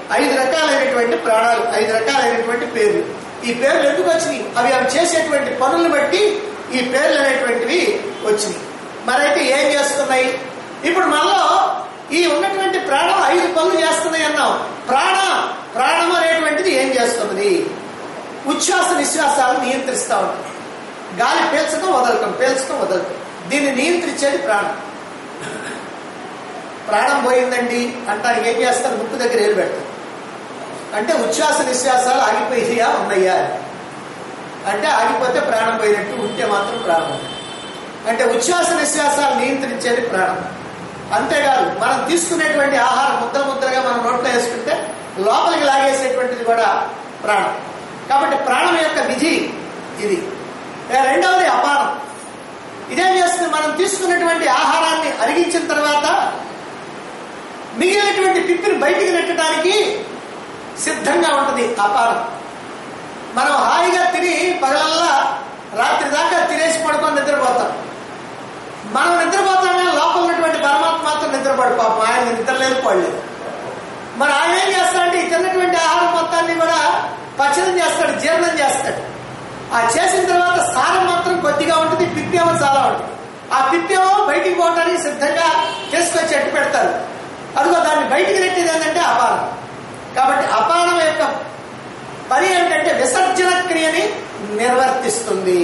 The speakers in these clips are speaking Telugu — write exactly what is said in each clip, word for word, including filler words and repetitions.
ఐదు రకాలైనటువంటి ప్రాణాలు, ఐదు రకాలైనటువంటి పేర్లు. ఈ పేర్లు ఎందుకు వచ్చినాయి? అవి అవి చేసేటువంటి పనులను బట్టి ఈ పేర్లు అనేటువంటివి వచ్చినాయి. మరైతే ఏం చేస్తున్నాయి? ఇప్పుడు మనలో ఈ ఉన్నటువంటి ప్రాణం ఐదు పనులు చేస్తున్నాయి అన్నాం. ప్రాణ ప్రాణం అనేటువంటిది ఏం చేస్తున్నది? ఉచ్ఛ్వాస నిశ్వాసాలను నియంత్రిస్తూ ఉంటుంది. గాలి పీల్చడం వదలటం, పీల్చడం వదలటం, దీన్ని నియంత్రించేది ప్రాణం. ప్రాణం పోయిందండి అంటానికి ఏం చేస్తారు? ముక్కు దగ్గర ఏలు పెడతారు. అంటే ఉచ్ఛ్వాస నిశ్వాసాలు ఆగిపోయినాయా ఉన్నాయా అంటే ఆగిపోతే ప్రాణం పోయినట్టు, ఉంటే మాత్రం ప్రాణం. అంటే ఉచ్ఛ్వాస నిశ్వాసాలు నియంత్రించేది ప్రాణం. అంతేకాదు మనం తీసుకునేటువంటి ఆహారం ముద్ర ముద్రగా మనం నోట్లో వేసుకుంటే లోపలికి లాగేసేటువంటిది కూడా ప్రాణం. కాబట్టి ప్రాణం యొక్క విధి ఇది. రెండవది అపానం. ఇదేం చేస్తుంది? మనం తీసుకున్నటువంటి ఆహారాన్ని అరిగించిన తర్వాత మిగిలినటువంటి పిప్పిని బయటికి నెట్టడానికి సిద్ధంగా ఉంటుంది అపానం. మనం హాయిగా తిని పగలల్లా రాత్రి దాకా తినేసి పడుకొని నిద్రపోతాం. మనం నిద్రపోతాం కానీ లోపల ఉన్నటువంటి పరమాత్మ మాత్రం నిద్రపడు. పాపం ఆయన నిద్ర లేదు, పడలేదు. మరి ఆయన ఏం చేస్తాడంటే ఈ తిన్నటువంటి ఆహారం మొత్తాన్ని కూడా పచనం చేస్తాడు, జీర్ణం చేస్తాడు. ఆ చేసిన తర్వాత సారం మాత్రం కొద్దిగా ఉంటుంది, పిప్పేమో చాలా ఉంటుంది. ఆ పిప్పేమో బయటికి పోవడానికి సిద్ధంగా తీసుకొచ్చి ఎట్టు పెడతారు. అదిగో దాన్ని బయటికి నెట్టేది ఏంటంటే అపానం. కాబట్టి అపానం యొక్క పని ఏంటంటే విసర్జన క్రియని నిర్వర్తిస్తుంది.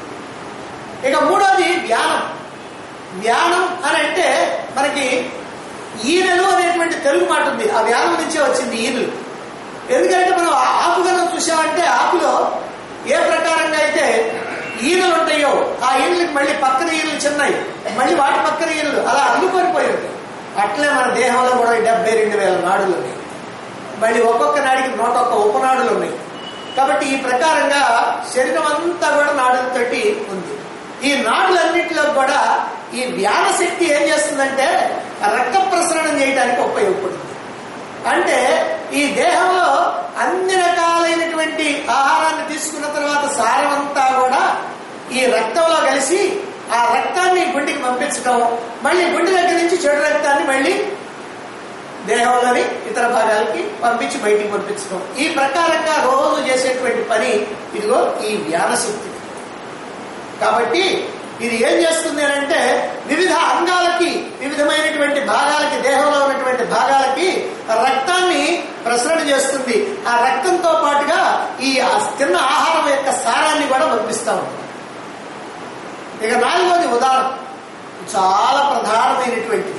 ఇక మూడోది వ్యానం. వ్యానం అని అంటే మనకి ఈనెలు అనేటువంటి తెలుగు మాట ఉంది. ఆ వ్యానం నుంచే వచ్చింది ఈనులు. ఎందుకంటే మనం ఆకుగనం చూసామంటే ఆకులో ఏ ప్రకారంగా అయితే ఈనెలు ఉంటాయో ఆ ఈనులకి మళ్ళీ పక్కన ఈనులు చిన్నవి, మళ్ళీ వాటి పక్కన ఈనులు అలా అల్లుకొని పోయి ఉంటాయి. అట్లే మన దేహంలో కూడా డెబ్బై రెండు వేల నాడులు ఉన్నాయి. మళ్ళీ ఒక్కొక్క నాడికి నూట ఒక్క ఉపనాడులు ఉన్నాయి. కాబట్టి ఈ ప్రకారంగా శరీరం అంతా కూడా నాడులతోటి ఉంది. ఈ నాడులన్నింటిలో కూడా ఈ వ్యాన శక్తి ఏం చేస్తుందంటే రక్త ప్రసరణం చేయడానికి ఉపయోగపడుతుంది. అంటే ఈ దేహంలో అన్ని రకాలైనటువంటి ఆహారాన్ని తీసుకున్న తర్వాత సారం అంతా కూడా ఈ రక్తంలో కలిసి ఆ రక్తాన్ని గుండెకి పంపించడం, మళ్ళీ గుండె దగ్గర నుంచి చెడు రక్తాన్ని మళ్ళీ దేహంలోని ఇతర భాగాలకి పంపించి బయటికి పంపించడం. ఈ ప్రకారంగా రోజు చేసేటువంటి పని ఇదిగో ఈ వ్యానశక్తి. కాబట్టి ఇది ఏం చేస్తుంది అంటే వివిధ అంగాలకి, వివిధమైనటువంటి భాగాలకి, దేహంలో ఉన్నటువంటి భాగాలకి రక్తాన్ని ప్రసరణ చేస్తుంది. ఆ రక్తంతో పాటుగా ఈ తిన్న ఆహారం యొక్క సారాన్ని కూడా పంపిస్తూ ఉంటుంది. ఇక నాలుగోది ఉదాహరణ, చాలా ప్రధానమైనటువంటిది.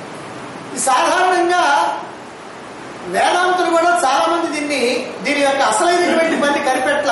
సాధారణంగా వేదాంతులు కూడా చాలా మంది దీన్ని దీని యొక్క అసలైనటువంటి పని కనిపెట్ల,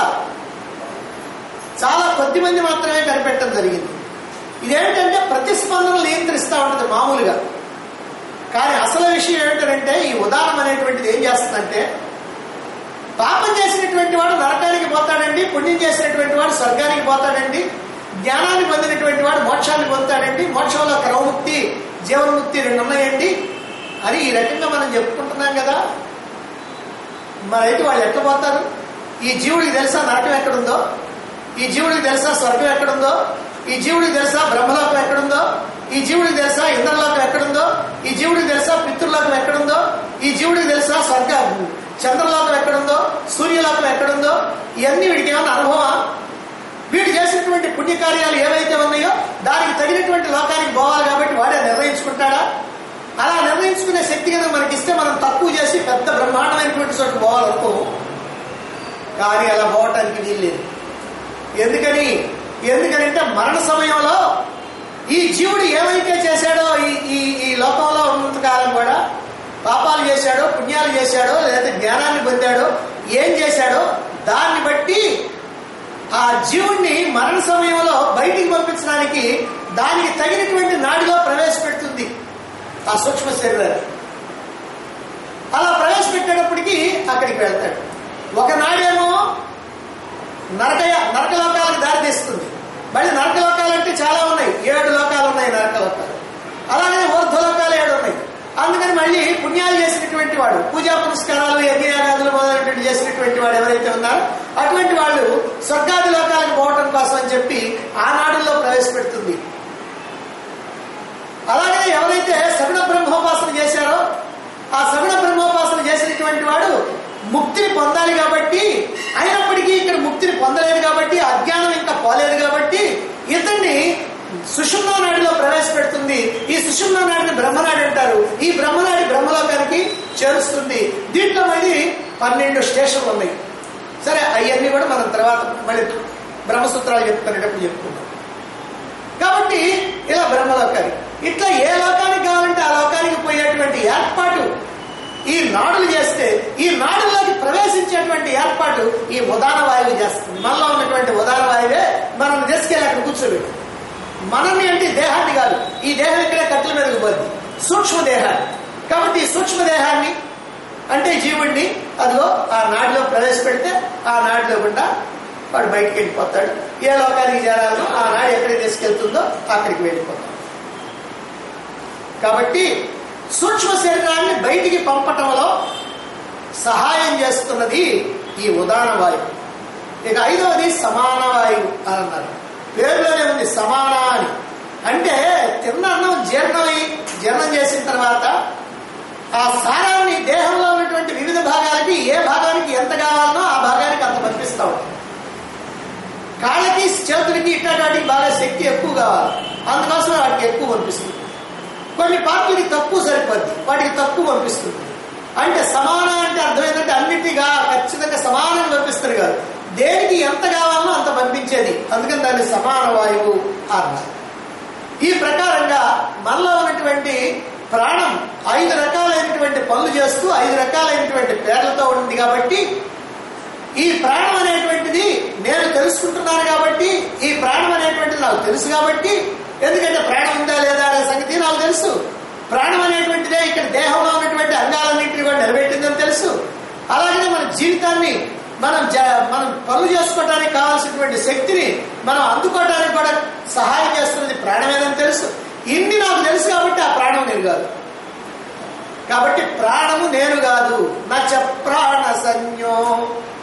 చాలా కొద్ది మంది మాత్రమే కనిపెట్టడం జరిగింది. ఇదేంటంటే ప్రతిస్పందనలు నియంత్రిస్తూ ఉంటుంది మామూలుగా. కానీ అసలు విషయం ఏమిటంటే ఈ ఉదాహరణ అనేటువంటిది ఏం చేస్తుందంటే పాపం చేసినటువంటి వాడు నరకానికి పోతాడండి, పుణ్యం చేసినటువంటి వాడు స్వర్గానికి పోతాడండి, జ్ఞానాన్ని పొందినటువంటి వాడు మోక్షాన్ని పొందుతాడండి, మోక్షంలో క్రమముక్తి జీవన్ముక్తి రెండు ఉన్నాయండి అని ఈ రకంగా మనం చెప్పుకుంటున్నాం కదా. మరైతే వాళ్ళు ఎట్లా పోతారు? ఈ జీవుడికి తెలుసా నరకం ఎక్కడుందో? ఈ జీవుడికి తెలుసా స్వర్గం ఎక్కడుందో? ఈ జీవుడికి తెలుసా బ్రహ్మలోకం ఎక్కడుందో? ఈ జీవుడికి తెలుసా ఇంద్రలోకం ఎక్కడుందో? ఈ జీవుడికి తెలుసా పితృలోకం ఎక్కడుందో? ఈ జీవుడికి తెలుసా స్వర్గ చంద్రలోకం ఎక్కడుందో, సూర్యలోకం ఎక్కడుందో? ఇవన్నీ వీడికి ఏమన్నా అనుభవం? వీడు చేసినటువంటి పుణ్యకార్యాలు ఏవైతే ఉన్నాయో దానికి తగినటువంటి లోకానికి పోవాలి కాబట్టి వాడే నిర్ణయించుకుంటాడా? అలా నిర్ణయించుకునే శక్తి కనుక మనకిస్తే మనం తక్కువ చేసి పెద్ద బ్రహ్మాండమైనటువంటి చోటు పోవాలనుకో. కానీ అలా పోవటానికి వీల్లేదు. ఎందుకని ఎందుకనంటే మరణ సమయంలో ఈ జీవుడు ఏమైతే చేశాడో ఈ ఈ లోకంలో ఉన్నంతకాలం కూడా పాపాలు చేశాడో, పుణ్యాలు చేశాడో, లేదా జ్ఞానాన్ని పొందాడో, ఏం చేశాడో దాన్ని బట్టి ఆ జీవుణ్ణి మరణ సమయంలో బయటికి పంపించడానికి దానికి తగినటువంటి నాడిలో ప్రవేశపెడుతుంది ఆ సూక్ష్మ శరీరాన్ని. అలా ప్రవేశపెట్టేటప్పటికీ అక్కడికి వెళ్తాడు. ఒక నాడేమో నరక నరకలోకాలకు దారి తీస్తుంది. మళ్ళీ నరకలోకాలంటే చాలా ఉన్నాయి, ఏడు లోకాలు ఉన్నాయి నరకలోకాలు. అలాగే ఊర్ధ్వలోకాలు ఏడు ఉన్నాయి. అందుకని మళ్ళీ పుణ్యాలు చేసినటువంటి వాడు, పూజా పురస్కారాలు యజ్ఞయాగాదులు మొదలైనటువంటి చేసినటువంటి వాడు ఎవరైతే ఉన్నారో అటువంటి వాళ్ళు స్వర్గాది లోకాలకు పోవటం కోసం అని చెప్పి ఆ నాడుల్లో ప్రవేశపెడుతుంది. అలాగే ఎవరైతే సగుణ బ్రహ్మోపాసన చేశారో ఆ సగుణ బ్రహ్మోపాసన చేసిన అనేటువంటి వాడు ముక్తిని పొందాలి కాబట్టి, అయినప్పటికీ ఇక్కడ ముక్తిని పొందలేదు కాబట్టి, అజ్ఞానం ఇంకా పోలేదు కాబట్టి ఇతన్ని సుషుమ్నా నాడిలో ప్రవేశపెడుతుంది. ఈ సుషుమ్నా నాడిని బ్రహ్మనాడి అంటారు. ఈ బ్రహ్మనాడి బ్రహ్మలోకానికి చేరుస్తుంది. దీంట్లో మళ్ళీ పన్నెండు స్టేషన్లు ఉన్నాయి. సరే, అవన్నీ కూడా మనం తర్వాత మళ్ళీ బ్రహ్మసూత్రాలు చెప్పుకునేటప్పుడు చెప్పుకుందాం. కాబట్టి ఇలా బ్రహ్మలోకానికి, ఇట్లా ఏ లోకానికి కావాలంటే ఆ లోకానికి పోయేటువంటి ఏర్పాటు ఈ నాడులు చేస్తే, ఈ నాడుల్లోకి ప్రవేశించేటువంటి ఏర్పాటు ఈ ఉదాన వాయువు చేస్తుంది. మనలో ఉన్నటువంటి ఉదాన వాయువే మనం తీసుకెళ్ళి అక్కడ కూర్చోబెట్టి, మనల్ని అంటే దేహాన్ని కాదు, ఈ దేహం ఇక్కడే కట్టెల మీదకి పోద్ది, సూక్ష్మదేహాన్ని. కాబట్టి ఈ సూక్ష్మదేహాన్ని అంటే జీవుడిని అదిగో ఆ నాడిలో ప్రవేశపెడితే ఆ నాడిలో గుండా వాడు బయటికి వెళ్ళిపోతాడు. ఏ లోకానికి చేరాలో ఆ నాడు ఎక్కడికి తీసుకెళ్తుందో అక్కడికి వెళ్ళిపోతాడు. కాబట్టి సూక్ష్మ శరీరాన్ని బయటికి పంపటంలో సహాయం చేస్తున్నది ఈ ఉదాన వాయువు. ఇక ఐదవది సమాన వాయువు అని అన్నారు. పేరులోనే ఉంది సమాన అని. అంటే తిన్న అన్నం జీర్ణమై జీర్ణం చేసిన తర్వాత ఆ సారాన్ని దేహంలో ఉన్నటువంటి వివిధ భాగాలకి ఏ భాగానికి ఎంత కావాలనో ఆ భాగానికి అంత పంపిస్తూ ఉంటుంది. కాళ్ళకి చేతులకి ఇట్లాంటి వాటికి బాగా శక్తి ఎక్కువ కావాలి, అందుకోసం వాటికి ఎక్కువ పంపిస్తుంది. కొన్ని పార్టీలకి తక్కువ సరిపోద్ది, వాటికి తక్కువ పంపిస్తుంది. అంటే సమాన అంటే అర్థం ఏంటంటే అన్నిటిగా ఖచ్చితంగా సమానంగా పంపిస్తారు కాదు, దేనికి ఎంత కావాలనో అంత పంపించేది. అందుకని దాన్ని సమాన వాయువు అన్నారు. ఈ ప్రకారంగా మనలో ఉన్నటువంటి ప్రాణం ఐదు రకాలైనటువంటి పనులు చేస్తూ ఐదు రకాలైనటువంటి పేర్లతో ఉంది. కాబట్టి ఈ ప్రాణం అనేటువంటిది నేను తెలుసుకుంటున్నాను కాబట్టి, ఈ ప్రాణం అనేటువంటిది నాకు తెలుసు కాబట్టి, ఎందుకంటే ప్రాణం ఉందా లేదా అనే సంగతి నాకు తెలుసు. ప్రాణం అనేటువంటిదే ఇక్కడ దేహంలో ఉన్నటువంటి అంగాలన్నింటినీ కూడా నిలబెట్టిందని తెలుసు. అలాగనే మన జీవితాన్ని మనం మనం పనులు చేసుకోవడానికి కావాల్సినటువంటి శక్తిని మనం అందుకోవడానికి కూడా సహాయం చేస్తున్నది ప్రాణమేదని తెలుసు. ఇన్ని నాకు తెలుసు కాబట్టి ఆ ప్రాణం నేను కాదు. కాబట్టి ప్రాణము నేను కాదు. నచ ప్రాణ సంజ్ఞో